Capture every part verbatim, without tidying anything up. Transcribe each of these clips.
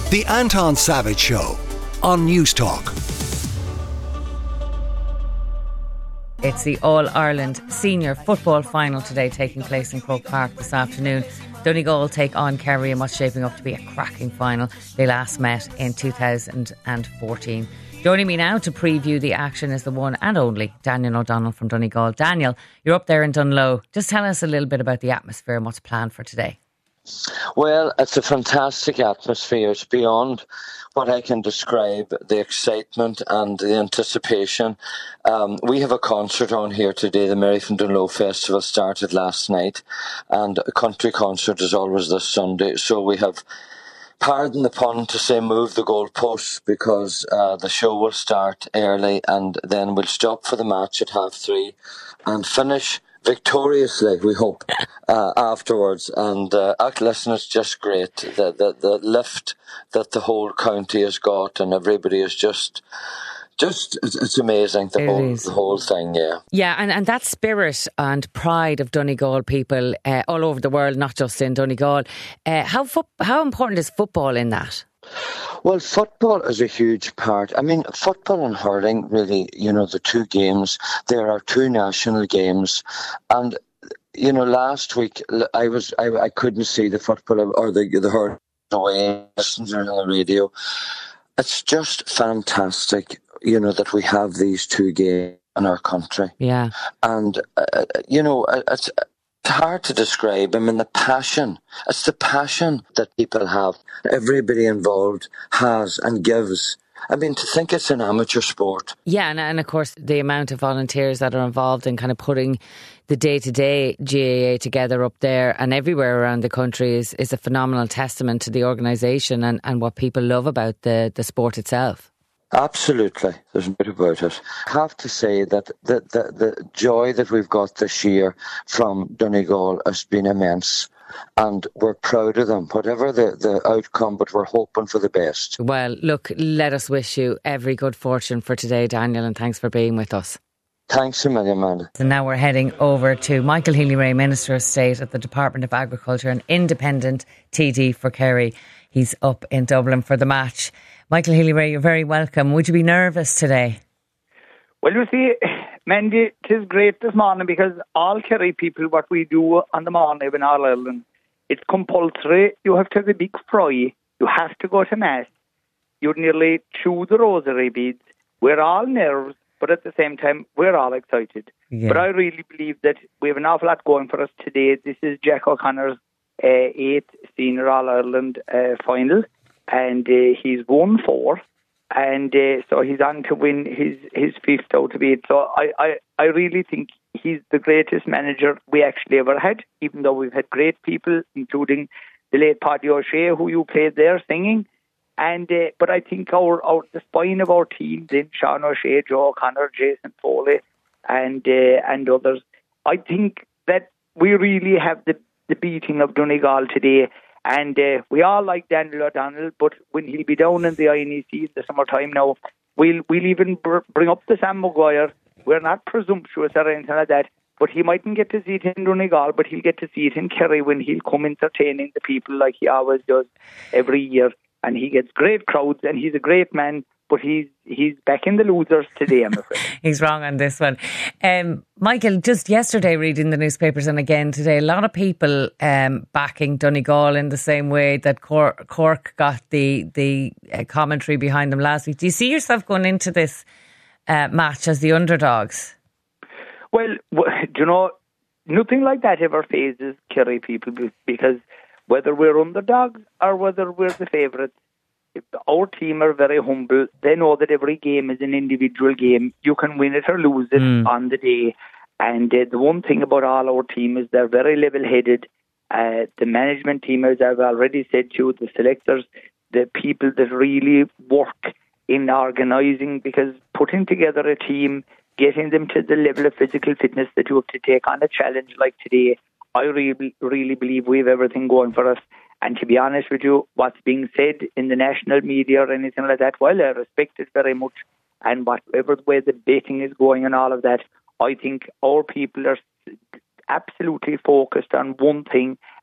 The Anton Savage Show on News Talk. It's the All-Ireland Senior Football Final today, taking place in Croke Park this afternoon. Donegal take on Kerry in what's shaping up to be a cracking final. They last met in two thousand fourteen. Joining me now to preview the action is the one and only Daniel O'Donnell from Donegal. Daniel, you're up there in Dunloe. Just tell us a little bit about the atmosphere and what's planned for today. Well, it's a fantastic atmosphere. It's beyond what I can describe, the excitement and the anticipation. Um, we have a concert on here today. The Mary from Dunloe Festival started last night, and a country concert is always this Sunday. So we have, pardon the pun to say, move the goalposts, because uh, the show will start early and then we'll stop for the match at half three and finish victoriously, we hope, uh, afterwards. And uh, listen, it's just great. The, the the lift that the whole county has got, and everybody is just, just it's, it's amazing. The It whole is. the whole thing, yeah. Yeah, and, and that spirit and pride of Donegal people uh, all over the world, not just in Donegal. Uh, how fo- how important is football in that? Well, football is a huge part. I mean, football and hurling, really, you know, the two games, there are two national games. And, you know, last week, I was I, I couldn't see the football or the, the hurling away, listening on the radio. It's just fantastic, you know, that we have these two games in our country. Yeah. And, uh, you know, it's... It's hard to describe. I mean, the passion. It's the passion that people have. Everybody involved has and gives. I mean, to think it's an amateur sport. Yeah, and, and of course, the amount of volunteers that are involved in kind of putting the day-to-day G A A together up there and everywhere around the country is, is a phenomenal testament to the organisation and, and what people love about the, the sport itself. Absolutely, there's no doubt about it. I have to say that the, the, the joy that we've got this year from Donegal has been immense, and we're proud of them, whatever the, the outcome, but we're hoping for the best. Well, look, let us wish you every good fortune for today, Daniel, and thanks for being with us. Thanks a million, Amanda. So now we're heading over to Michael Healy-Rae, Minister of State at the Department of Agriculture and independent T D for Kerry. He's up in Dublin for the match. Michael Healy-Rae, you're very welcome. Would you be nervous today? Well, you see, Mandy, it is great this morning because all Kerry people, what we do on the morning in All Ireland, it's compulsory. You have to have a big fry. You have to go to Mass. You nearly chew the rosary beads. We're all nerves, but at the same time, we're all excited. Yeah. But I really believe that we have an awful lot going for us today. This is Jack O'Connor's uh, eighth Senior All-Ireland uh, final. And uh, he's won four, and uh, so he's on to win his, his fifth out of eight. So I, I, I really think he's the greatest manager we actually ever had, even though we've had great people, including the late Paddy O'Shea, who you played there singing. And uh, but I think our, our the spine of our team, then Sean O'Shea, Joe O'Connor, Jason Foley, and uh, and others, I think that we really have the, the beating of Donegal today. And uh, we all like Daniel O'Donnell, but when he'll be down in the I N E C in the summertime now, we'll we'll even br- bring up the Sam Maguire. We're not presumptuous or anything like that, but he mightn't get to see it in Donegal, but he'll get to see it in Kerry when he'll come entertaining the people like he always does every year. And he gets great crowds, and he's a great man, but he's he's back in the losers today, I'm afraid. He's wrong on this one. Um, Michael, just yesterday reading the newspapers and again today, a lot of people um, backing Donegal in the same way that Cork, Cork got the, the uh, commentary behind them last week. Do you see yourself going into this uh, match as the underdogs? Well, w- do you know, nothing like that ever phases Kerry people because whether we're underdogs or whether we're the favourites, our team are very humble. They know that every game is an individual game. You can win it or lose it mm. on the day. And uh, the one thing about all our team is they're very level-headed. Uh, the management team, as I've already said to you, the selectors, the people that really work in organising, because putting together a team, getting them to the level of physical fitness that you have to take on a challenge like today, I really, really believe we have everything going for us. And to be honest with you, what's being said in the national media or anything like that, while I respect it very much, and whatever way the betting is going and all of that, I think our people are absolutely focused on one thing,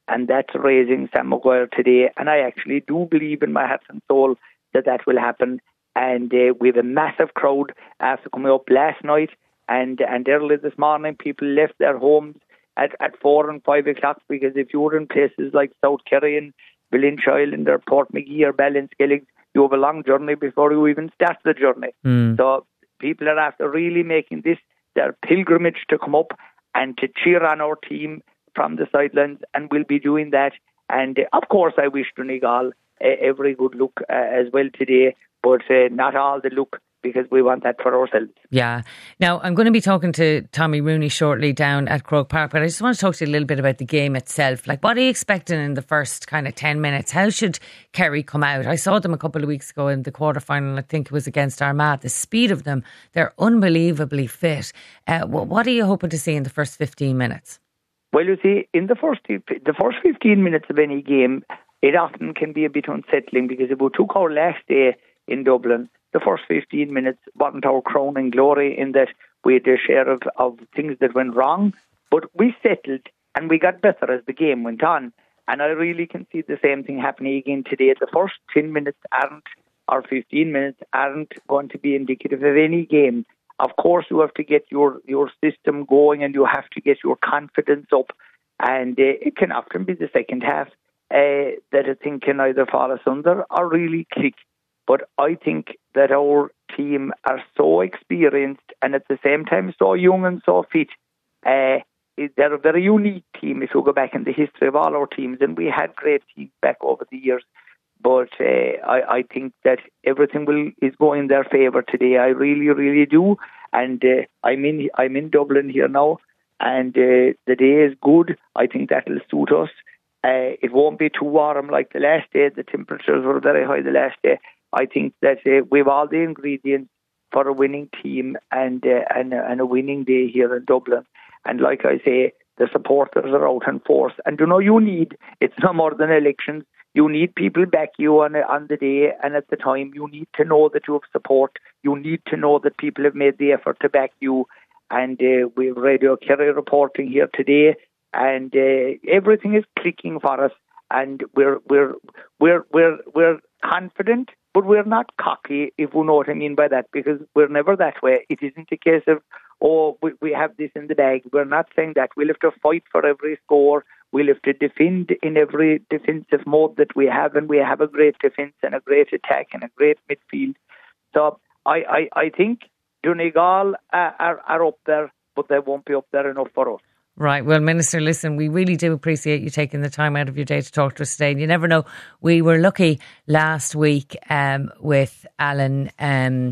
and that's raising Sam Maguire today. And I actually do believe in my heart and soul that that will happen. And uh, we have a massive crowd after coming up last night and, and early this morning. People left their homes at, at four and five o'clock, because if you were in places like South Kerry and Villinch Island or Portmagee or Ballinskellig, you have a long journey before you even start the journey. Mm. So people are after really making this their pilgrimage to come up and to cheer on our team from the sidelines, and we'll be doing that. And uh, of course I wish Donegal uh, every good luck uh, as well today, but uh, not all the luck, because we want that for ourselves. Yeah. Now, I'm going to be talking to Tommy Rooney shortly down at Croke Park, but I just want to talk to you a little bit about the game itself. Like, what are you expecting in the first kind of ten minutes? How should Kerry come out? I saw them a couple of weeks ago in the quarter-final, I think it was against Armagh. The speed of them, they're unbelievably fit. Uh, what are you hoping to see in the first fifteen minutes? Well, you see, in the first the first fifteen minutes of any game, it often can be a bit unsettling, because if we took our last day in Dublin, the first fifteen minutes wasn't our crowning glory, in that we had a share of, of things that went wrong, but we settled and we got better as the game went on. And I really can see the same thing happening again today. The first ten minutes aren't, or fifteen minutes aren't going to be indicative of any game. Of course, you have to get your, your system going, and you have to get your confidence up. And uh, it can often be the second half uh, that a thing can either fall asunder or really click. But I think that our team are so experienced and at the same time so young and so fit. Uh, they're a very unique team if you go back in the history of all our teams. And we had great teams back over the years. But uh, I, I think that everything will is going in their favour today. I really, really do. And uh, I'm in I'm in Dublin here now, and uh, the day is good. I think that will suit us. Uh, it won't be too warm like the last day. The temperatures were very high the last day. I think that uh, we have all the ingredients for a winning team and, uh, and, and a winning day here in Dublin. And like I say, the supporters are out in force. And you know, you need, it's no more than elections. You need people back you on on the day and at the time. You need to know that you have support. You need to know that people have made the effort to back you. And uh, we have Radio Kerry reporting here today, and uh, everything is clicking for us. And we're we're we're we're we're confident, but we're not cocky, if you know what I mean by that, because we're never that way. It isn't a case of, oh, we, we have this in the bag. We're not saying that. We'll have to fight for every score. We'll have to defend in every defensive mode that we have, and we have a great defence and a great attack and a great midfield. So I, I, I think Donegal are, are, are up there, but they won't be up there enough for us. Right. Well, Minister, listen, we really do appreciate you taking the time out of your day to talk to us today. And you never know, we were lucky last week um, with Alan um,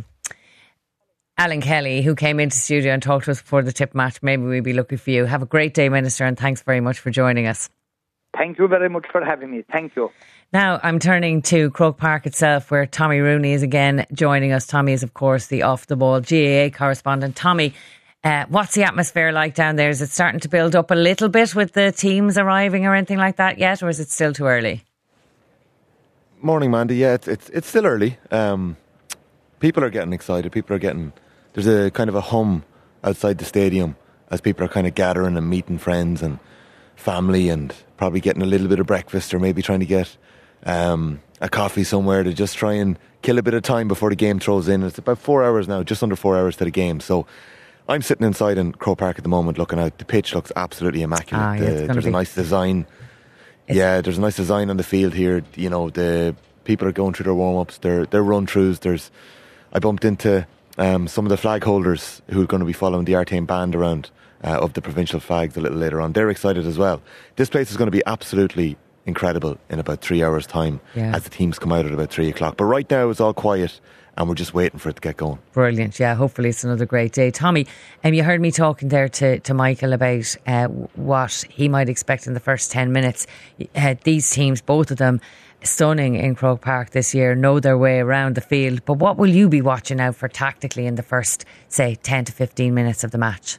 Alan Kelly, who came into studio and talked to us before the tip match. Maybe we'll be lucky for you. Have a great day, Minister, and thanks very much for joining us. Thank you very much for having me. Thank you. Now I'm turning to Croke Park itself, where Tommy Rooney is again joining us. Tommy is, of course, the off-the-ball G A A correspondent. Tommy, uh, what's the atmosphere like down there? Is it starting to build up a little bit with the teams arriving or anything like that yet, or is it still too early? Morning, Mandy. Yeah, it's it's, it's still early. Um, people are getting excited. People are getting... There's a kind of a hum outside the stadium as people are kind of gathering and meeting friends and family, and probably getting a little bit of breakfast, or maybe trying to get um, a coffee somewhere to just try and kill a bit of time before the game throws in. It's about four hours now, just under four hours to the game. So I'm sitting inside in Croke Park at the moment looking out. The pitch looks absolutely immaculate. Ah, yeah, the, there's a nice design. It's yeah, there's a nice design on the field here. You know, the people are going through their warm-ups, their, their run-throughs. There's, I bumped into... Um, some of the flag holders who are going to be following the Artane band around uh, of the provincial flags a little later on. They're excited as well. This place is going to be absolutely incredible in about three hours' time yeah. as the teams come out at about three o'clock. But right now it's all quiet and we're just waiting for it to get going. Brilliant. Yeah, hopefully it's another great day. Tommy, um, you heard me talking there to, to Michael about uh, what he might expect in the first ten minutes. Uh, these teams, both of them, stunning in Croke Park this year, know their way around the field. But what will you be watching out for tactically in the first, say, ten to fifteen minutes of the match?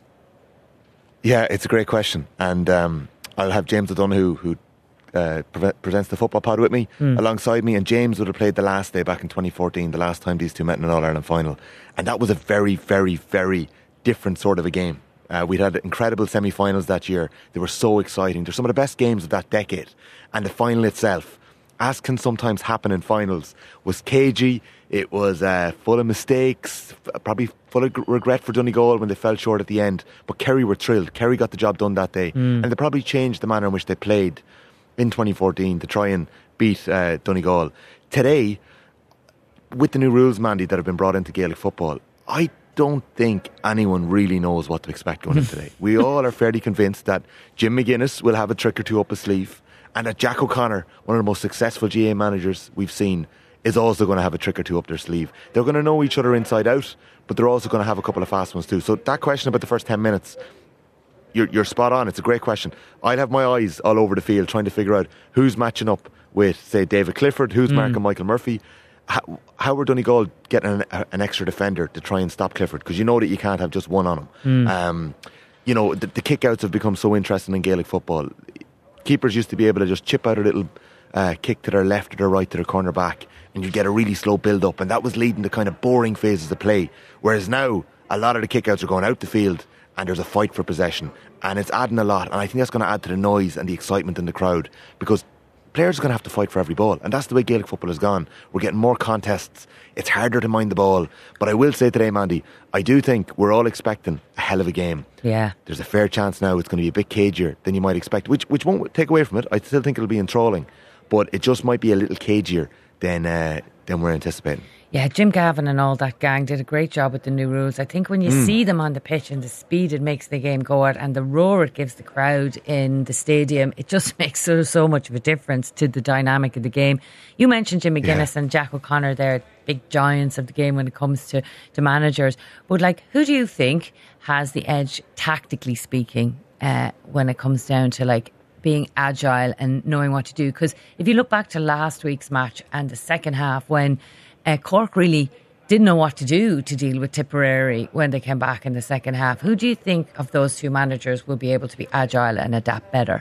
Yeah, it's a great question. And um, I'll have James O'Donoghue, who uh, pre- presents the Football Pod with me, mm. alongside me. And James would have played the last day back in twenty fourteen, the last time these two met in an All-Ireland final. And that was a very, very, very different sort of a game. Uh, we'd had incredible semi-finals that year. They were so exciting. They're some of the best games of that decade. And the final itself, as can sometimes happen in finals, was cagey. It was uh, full of mistakes, probably full of regret for Donegal when they fell short at the end. But Kerry were thrilled. Kerry got the job done that day. Mm. And they probably changed the manner in which they played in twenty fourteen to try and beat uh, Donegal. Today, with the new rules, Mandy, that have been brought into Gaelic football, I don't think anyone really knows what to expect going in today. We all are fairly convinced that Jim McGuinness will have a trick or two up his sleeve, and that Jack O'Connor, one of the most successful G A A managers we've seen, is also going to have a trick or two up their sleeve. They're going to know each other inside out, but they're also going to have a couple of fast ones too. So that question about the first ten minutes, you're, you're spot on. It's a great question. I'd have my eyes all over the field trying to figure out who's matching up with, say, David Clifford, who's mm. marking Michael Murphy. How, how were Donegal getting an, an extra defender to try and stop Clifford? Because you know that you can't have just one on him. Mm. Um, you know, the, the kick-outs have become so interesting in Gaelic football. Keepers used to be able to just chip out a little uh, kick to their left or their right to their corner back, and you get a really slow build-up, and that was leading to kind of boring phases of play. Whereas now, a lot of the kick-outs are going out the field, and there's a fight for possession, and it's adding a lot, and I think that's going to add to the noise and the excitement in the crowd, because players are going to have to fight for every ball, and that's the way Gaelic football has gone. We're getting more contests, it's harder to mind the ball, but I will say today, Mandy, I do think we're all expecting a hell of a game. Yeah. There's a fair chance now it's going to be a bit cagier than you might expect, which which won't take away from it. I still think it'll be enthralling, but it just might be a little cagier than uh, than we're anticipating. Yeah, Jim Gavin and all that gang did a great job with the new rules. I think when you mm. see them on the pitch and the speed it makes the game go out and the roar it gives the crowd in the stadium, it just makes so, so much of a difference to the dynamic of the game. You mentioned Jim McGuinness yeah. and Jack O'Connor, they're big giants of the game when it comes to, to managers. But like, who do you think has the edge, tactically speaking, uh, when it comes down to like being agile and knowing what to do? Because if you look back to last week's match and the second half when Uh, Cork really didn't know what to do to deal with Tipperary when they came back in the second half. Who do you think of those two managers will be able to be agile and adapt better?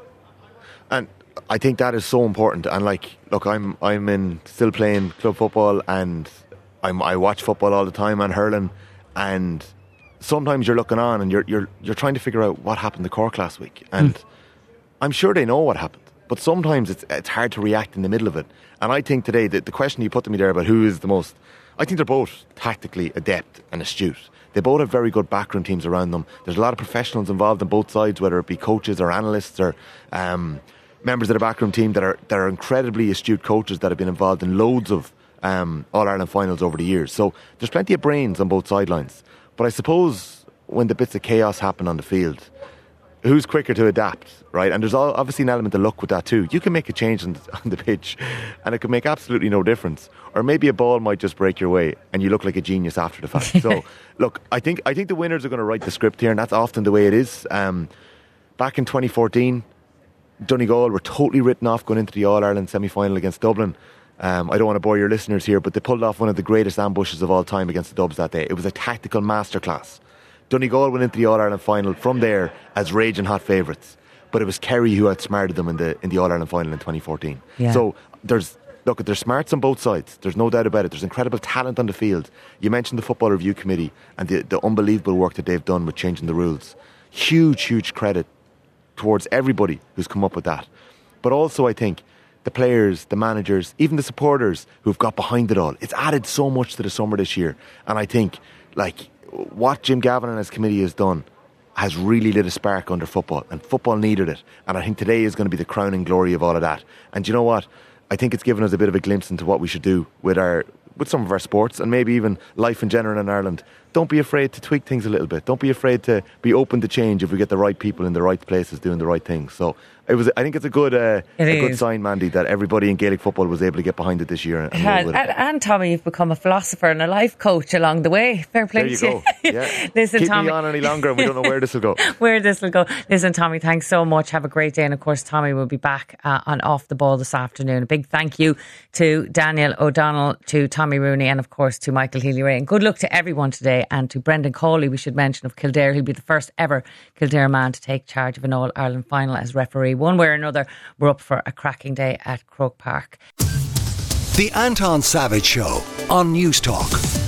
And I think that is so important. And like, look, I'm I'm in still playing club football, and I'm, I watch football all the time and hurling. And sometimes you're looking on and you're you're you're trying to figure out what happened to Cork last week. And mm. I'm sure they know what happened. But sometimes it's it's hard to react in the middle of it. And I think today, that the question you put to me there about who is the most, I think they're both tactically adept and astute. They both have very good backroom teams around them. There's a lot of professionals involved on both sides, whether it be coaches or analysts or um, members of the backroom team that are that are incredibly astute coaches that have been involved in loads of um, All-Ireland finals over the years. So there's plenty of brains on both sidelines. But I suppose when the bits of chaos happen on the field, who's quicker to adapt, right? And there's obviously an element of luck with that too. You can make a change on the, on the pitch and it can make absolutely no difference. Or maybe a ball might just break your way and you look like a genius after the fact. So, look, I think I think the winners are going to write the script here, and that's often the way it is. Um, back in twenty fourteen, Donegal were totally written off going into the All-Ireland semi-final against Dublin. Um, I don't want to bore your listeners here, but they pulled off one of the greatest ambushes of all time against the Dubs that day. It was a tactical masterclass. Donegal went into the All-Ireland final from there as raging hot favourites, but it was Kerry who outsmarted them in the in the All-Ireland final in twenty fourteen. Yeah. So there's look, there's smarts on both sides. There's no doubt about it. There's incredible talent on the field. You mentioned the Football Review Committee and the, the unbelievable work that they've done with changing the rules. Huge, huge credit towards everybody who's come up with that. But also, I think the players, the managers, even the supporters who've got behind it all. It's added so much to the summer this year, and I think like. What Jim Gavin and his committee has done has really lit a spark under football, and football needed it. And I think today is going to be the crowning glory of all of that. And you know what? I think it's given us a bit of a glimpse into what we should do with our with some of our sports and maybe even life in general in Ireland. Don't be afraid to tweak things a little bit. Don't be afraid to be open to change if we get the right people in the right places doing the right things. So it was. I think it's a good, uh, a good sign, Mandy, that everybody in Gaelic football was able to get behind it this year. And, it has. And, and Tommy, you've become a philosopher and a life coach along the way. Fair play there you to go. you. Yeah. Listen, Keep Tommy. me on any longer and we don't know where this will go. Where this will go. Listen, Tommy, thanks so much. Have a great day. And of course, Tommy will be back uh, on Off the Ball this afternoon. A big thank you to Daniel O'Donnell, to Tommy Rooney, and of course to Michael Healy-Rae. And good luck to everyone today, and to Brendan Cawley, we should mention, of Kildare. He'll be the first ever Kildare man to take charge of an All-Ireland final as referee. One way or another, we're up for a cracking day at Croke Park. The Anton Savage Show on News Talk.